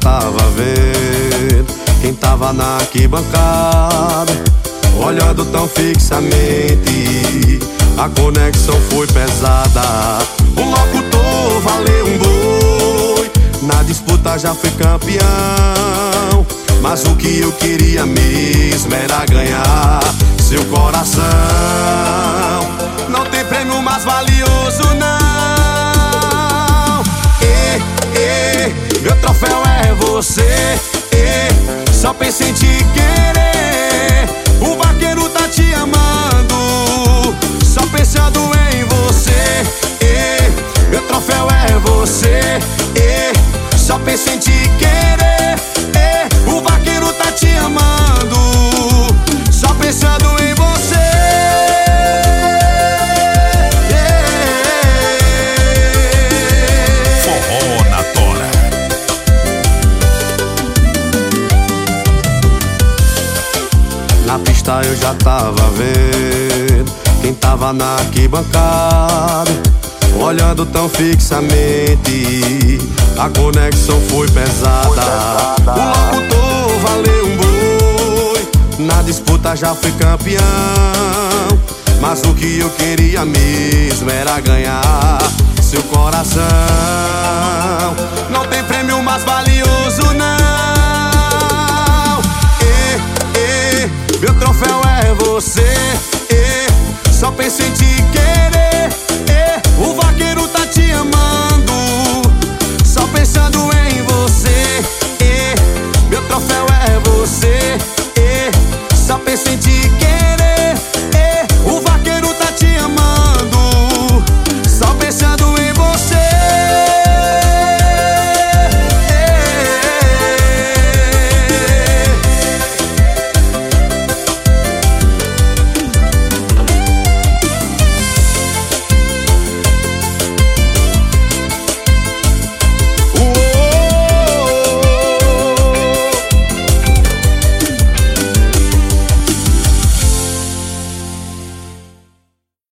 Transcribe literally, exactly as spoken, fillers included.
tava vendo quem tava na arquibancada, olhando tão fixamente. A conexão foi pesada. O locutor valeu um boi, na disputa já fui campeão. Mas o que eu queria mesmo era ganhar seu coração. Não tem prêmio mais valioso não. Ê, ê, meu troféu é você. Ê, só pensa em te querer. O vaqueiro tá te amando, só pensando em você. Ê, meu troféu é você. Ê, só pensa em te querer. Ê, o vaqueiro tá te amando, só pensando em você. Forró na tora. Na pista eu já tava vendo quem tava na arquibancada, olhando tão fixamente. A conexão foi pesada. O locutor valeu um boi, na disputa já fui campeão. Mas o que eu queria mesmo era ganhar seu coração. Não tem prêmio mais valioso não. Ê, ê, meu troféu é você.